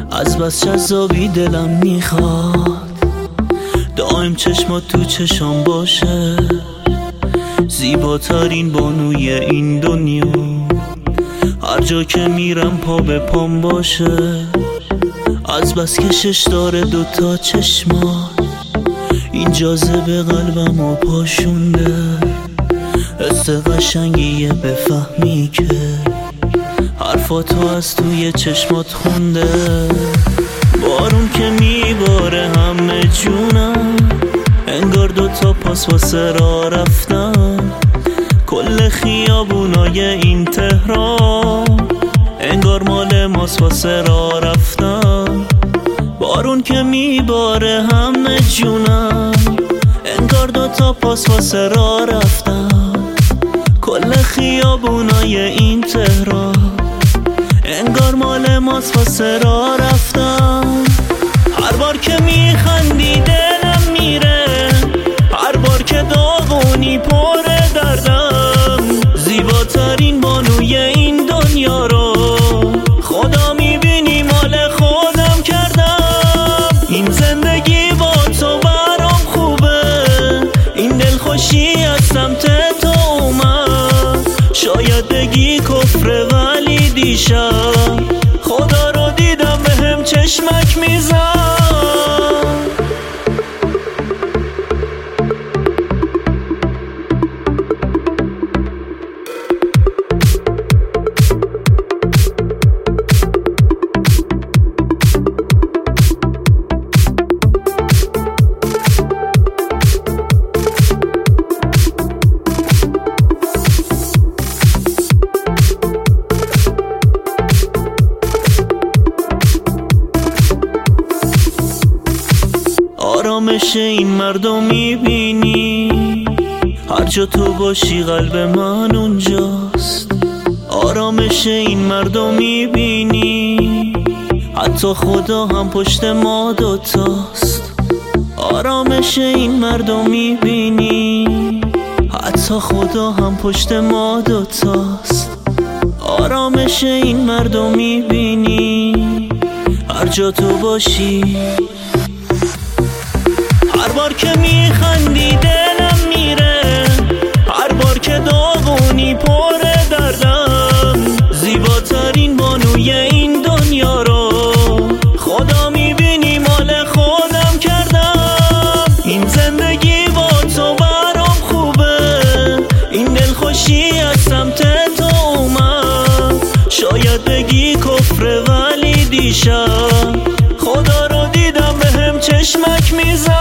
از بس جذابی دلم میخواد دائم چشمات تو چشام باشه، زیباترین بانوی این دنیا، هر جا که میرم پا به پام باشه. از بس کشش داره دوتا چشمات، این جاذبه قلبمو پاشونده، حس قشنگیه بفهمی که حرفاتو از توی چشمات خونده. بارون که میباره همه جونم، انگار دوتا پاس واسه راه رفتن، کل خیابونای این تهران انگار مال ماست واسه راه رفتن. بارون که میباره همه جونم، انگار دوتا پاس واسه راه رفتن، کل خیابونای این تهران انگار مال ماست واسه راه رفتن. هر بار که میخندی دلم میره، هر بار که داغونی پر دردم، زیباترین بانوی این دنیا رو خدا میبینی مال خودم کردم. این زندگی با تو برام خوبه، این دلخوشی از سمت تو اومد، شاید بگی کفره ولی دیشب خدا رو دیدم بهم چشمک میزن. آرامش این مردم میبینی، هر جا تو باشی قلب من اونجاست. آرامش این مردم میبینی، حتی خدا هم پشت ما دوتاست. آرامش این مردم میبینی، حتی خدا هم پشت ما دوتاست. آرامش این مردم میبینی، هر جا تو باشی. هر بار که میخندی دلم میره، هر بار که داغونی پر دردم، زیباترین بانوی این دنیا رو خدا میبینی مال خودم کردم. این زندگی با تو برام خوبه، این دلخوشی از سمت تو اومد، شاید بگی کفره ولی دیشب خدا رو دیدم بهم چشمک میزن.